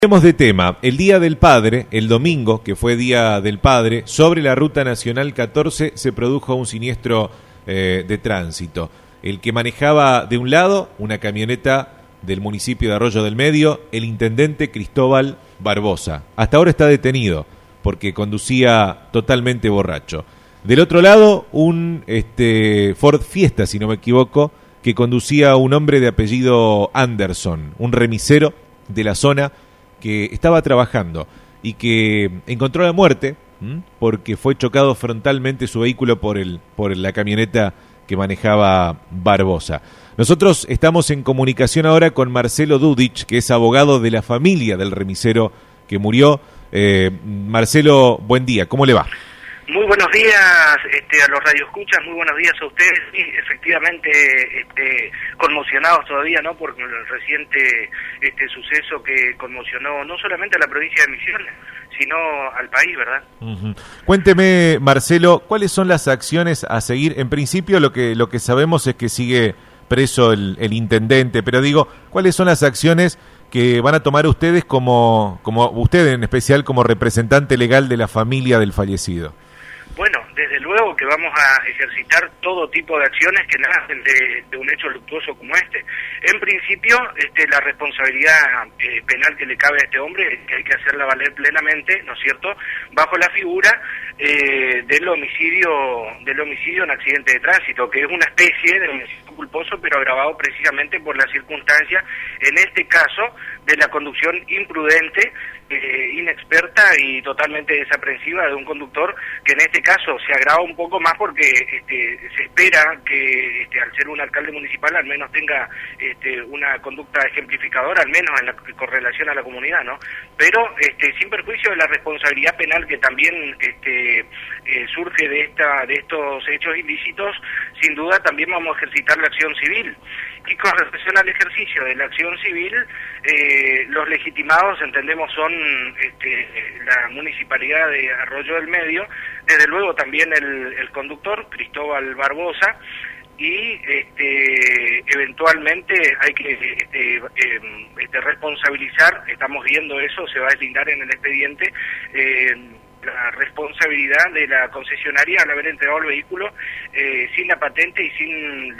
Cambiemos de tema. El Día del Padre, el domingo, que fue Día del Padre, sobre la Ruta Nacional 14 se produjo un siniestro de tránsito. El que manejaba de un lado una camioneta del municipio de Arroyo del Medio, el intendente Cristóbal Barbosa. Hasta ahora está detenido porque conducía totalmente borracho. Del otro lado, un Ford Fiesta, si no me equivoco, que conducía un hombre de apellido Anderson, un remisero de la zona que estaba trabajando y que encontró la muerte porque fue chocado frontalmente su vehículo por la camioneta que manejaba Barbosa. Nosotros estamos en comunicación ahora con Marcelo Dudich, que es abogado de la familia del remisero que murió. Marcelo, buen día, ¿cómo le va? Muy buenos días a los radioescuchas, muy buenos días a ustedes. Sí, efectivamente, conmocionados todavía, ¿no? Por el reciente suceso que conmocionó no solamente a la provincia de Misiones, sino al país, ¿verdad? Cuénteme, Marcelo, ¿cuáles son las acciones a seguir? En principio lo que sabemos es que sigue preso el intendente, pero digo, ¿cuáles son las acciones que van a tomar ustedes como usted en especial como representante legal de la familia del fallecido? Bueno, desde luego que vamos a ejercitar todo tipo de acciones que nacen de un hecho luctuoso como este. En principio, la responsabilidad penal que le cabe a este hombre, que hay que hacerla valer plenamente, ¿no es cierto?, bajo la figura del homicidio en accidente de tránsito, que es una especie de homicidio culposo, pero agravado precisamente por la circunstancia, en este caso, de la conducción imprudente, inexperta y totalmente desaprensiva de un conductor, que en este caso se agrava un poco más porque se espera que al ser un alcalde municipal al menos tenga una conducta ejemplificadora, al menos con relación a la comunidad, ¿no? Pero sin perjuicio de la responsabilidad penal que también surge de estos hechos ilícitos, sin duda también vamos a ejercitar la acción civil. Y con relación al ejercicio de la acción civil, los legitimados, entendemos, son la Municipalidad de Arroyo del Medio, desde luego también el conductor, Cristóbal Barbosa, y eventualmente hay que responsabilizar, estamos viendo eso, se va a deslindar en el expediente, la responsabilidad de la concesionaria al haber entregado el vehículo sin la patente y sin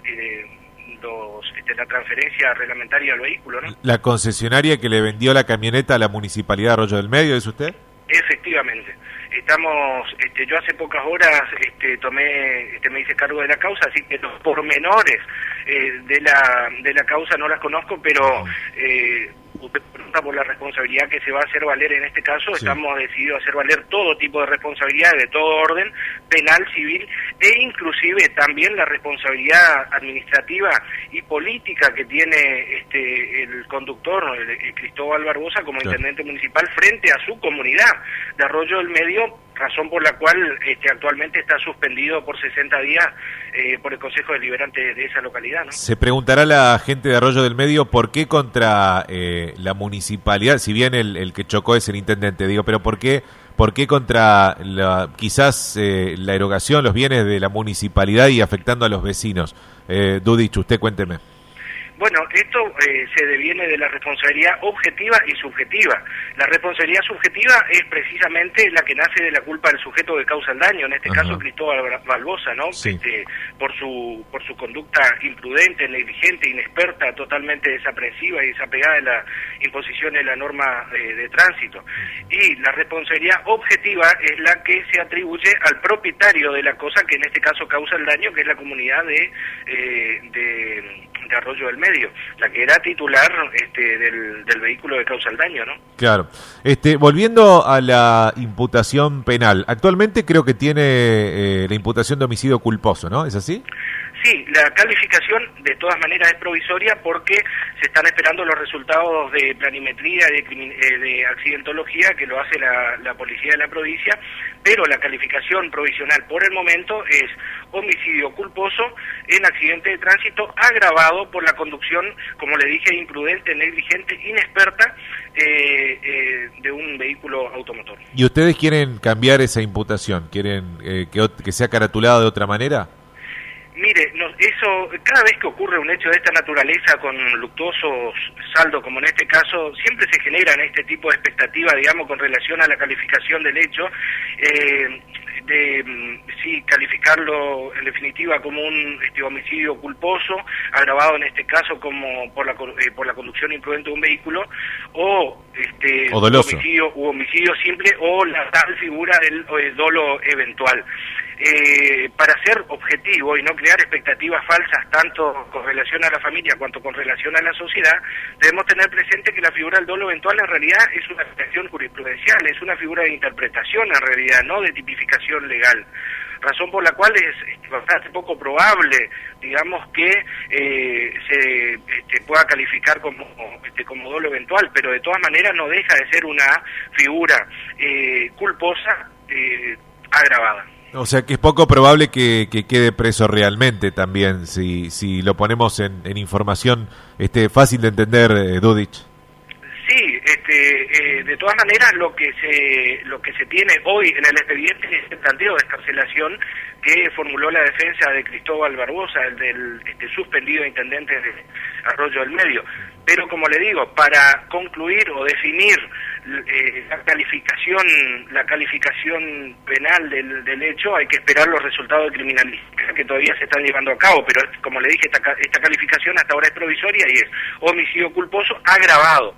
la transferencia reglamentaria del vehículo, ¿no? ¿La concesionaria que le vendió la camioneta a la Municipalidad de Arroyo del Medio, es usted? Efectivamente. Estamos, yo hace pocas horas me hice cargo de la causa, así que los pormenores de la causa no las conozco, pero usted pregunta por la responsabilidad que se va a hacer valer en este caso. Sí. Estamos decididos a hacer valer todo tipo de responsabilidades de todo orden, penal, civil e inclusive también la responsabilidad administrativa y política que tiene el conductor, el Cristóbal Barbosa, como intendente municipal frente a su comunidad de Arroyo del Medio, razón por la cual actualmente está suspendido por 60 días por el Consejo Deliberante de esa localidad, ¿no? Se preguntará la gente de Arroyo del Medio por qué contra la municipalidad, si bien el que chocó es el intendente, digo, pero por qué contra quizás la erogación, los bienes de la municipalidad y afectando a los vecinos. Dudich, usted cuénteme. Bueno, esto se deviene de la responsabilidad objetiva y subjetiva. La responsabilidad subjetiva es precisamente la que nace de la culpa del sujeto que causa el daño, en este caso Cristóbal Barbosa, ¿no? Sí. Por su conducta imprudente, negligente, inexperta, totalmente desaprensiva y desapegada de la imposición de la norma de tránsito. Y la responsabilidad objetiva es la que se atribuye al propietario de la cosa, que en este caso causa el daño, que es la comunidad de Arroyo del Medio, la que era titular del vehículo que causa el daño, ¿no? Claro. Volviendo a la imputación penal, actualmente creo que tiene la imputación de homicidio culposo, ¿no? ¿Es así? Sí, la calificación de todas maneras es provisoria porque se están esperando los resultados de planimetría, de accidentología, que lo hace la policía de la provincia, pero la calificación provisional por el momento es homicidio culposo en accidente de tránsito agravado por la conducción, como le dije, imprudente, negligente, inexperta de un vehículo automotor. ¿Y ustedes quieren cambiar esa imputación? ¿Quieren que sea caratulada de otra manera? Mire, eso, cada vez que ocurre un hecho de esta naturaleza con luctuoso saldo, como en este caso, siempre se generan este tipo de expectativas, digamos, con relación a la calificación del hecho, sí, calificarlo en definitiva como un homicidio culposo, agravado en este caso como por la conducción imprudente de un vehículo, o doloso, homicidio simple, o la tal figura del dolo eventual. Para ser objetivo y no crear expectativas falsas tanto con relación a la familia cuanto con relación a la sociedad, debemos tener presente que la figura del dolo eventual en realidad es una cuestión jurisprudencial, es una figura de interpretación en realidad, no de tipificación legal. Razón por la cual es bastante poco probable, digamos, que se pueda calificar como dolo eventual, pero de todas maneras no deja de ser una figura culposa agravada. O sea que es poco probable que quede preso realmente también, si lo ponemos en información fácil de entender, Dudich. Sí, de todas maneras lo que se tiene hoy en el expediente es el planteo de excarcelación que formuló la defensa de Cristóbal Barbosa, el del suspendido intendente de Arroyo del Medio. Pero como le digo, para concluir o definir la calificación penal del hecho, hay que esperar los resultados de criminalística que todavía se están llevando a cabo, pero como le dije, esta calificación hasta ahora es provisoria y es homicidio culposo agravado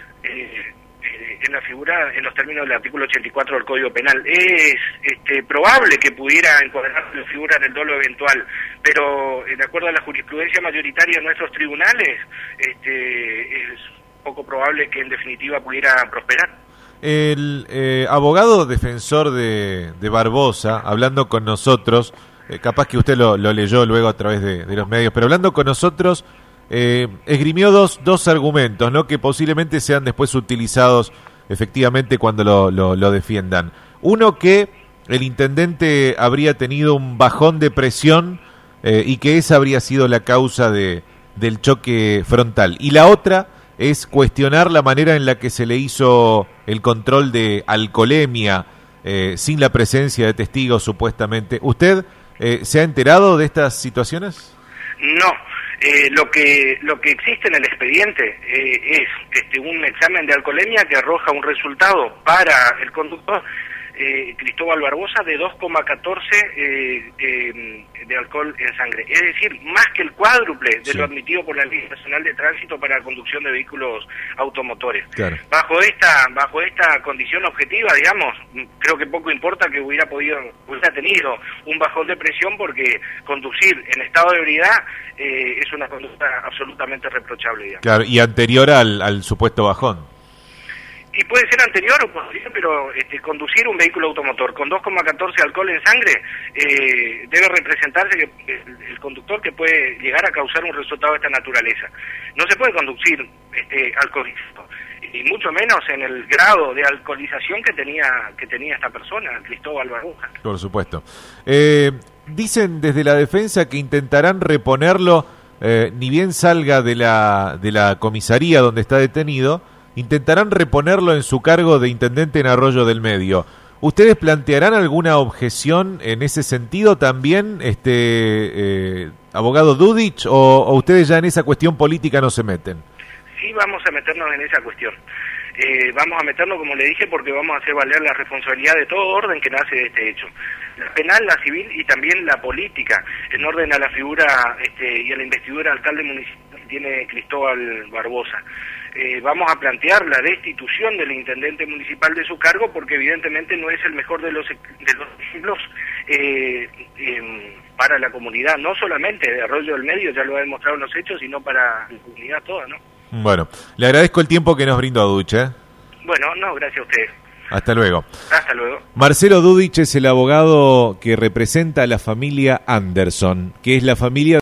en la figura, en los términos del artículo 84 del Código Penal. Es probable que pudiera encuadrar la figura en el dolo eventual, pero de acuerdo a la jurisprudencia mayoritaria de nuestros tribunales, es poco probable que en definitiva pudiera prosperar. El abogado defensor de Barbosa, hablando con nosotros, capaz que usted lo leyó luego a través de los medios, pero hablando con nosotros, esgrimió dos argumentos, ¿no?, que posiblemente sean después utilizados efectivamente cuando lo defiendan. Uno, que el intendente habría tenido un bajón de presión y que esa habría sido la causa del choque frontal. Y la otra es cuestionar la manera en la que se le hizo el control de alcoholemia sin la presencia de testigos, supuestamente. ¿Usted se ha enterado de estas situaciones? No. Lo que existe en el expediente es un examen de alcoholemia que arroja un resultado para el conductor Cristóbal Barbosa de 2,14 de alcohol en sangre, es decir, más que el cuádruple de lo admitido por la Ley Nacional de Tránsito para la conducción de vehículos automotores. Claro. Bajo esta condición objetiva, digamos, creo que poco importa que hubiera tenido un bajón de presión, porque conducir en estado de ebriedad es una conducta absolutamente reprochable, digamos. Claro, y anterior al supuesto bajón. Y puede ser anterior o posterior, pero conducir un vehículo automotor con 2,14 de alcohol en sangre debe representarse que el conductor que puede llegar a causar un resultado de esta naturaleza. No se puede conducir alcoholizado, y mucho menos en el grado de alcoholización que tenía esta persona, Cristóbal Barbosa. Por supuesto. Dicen desde la defensa que intentarán reponerlo, ni bien salga de la comisaría donde está detenido, intentarán reponerlo en su cargo de intendente en Arroyo del Medio. ¿Ustedes plantearán alguna objeción en ese sentido también, abogado Dudich, o ustedes ya en esa cuestión política no se meten? Sí, vamos a meternos en esa cuestión. Vamos a meternos, como le dije, porque vamos a hacer valer la responsabilidad de todo orden que nace de este hecho. La penal, la civil y también la política, en orden a la figura y a la investidura de alcalde municipal que tiene Cristóbal Barbosa. Vamos a plantear la destitución del intendente municipal de su cargo, porque evidentemente no es el mejor de los ejemplos para la comunidad, no solamente de Arroyo del Medio, ya lo ha demostrado en los hechos, sino para la comunidad toda, ¿no? Bueno, le agradezco el tiempo que nos brindó, Dudich. Bueno, no, gracias a usted. Hasta luego. Hasta luego. Marcelo Dudich es el abogado que representa a la familia Anderson, que es la familia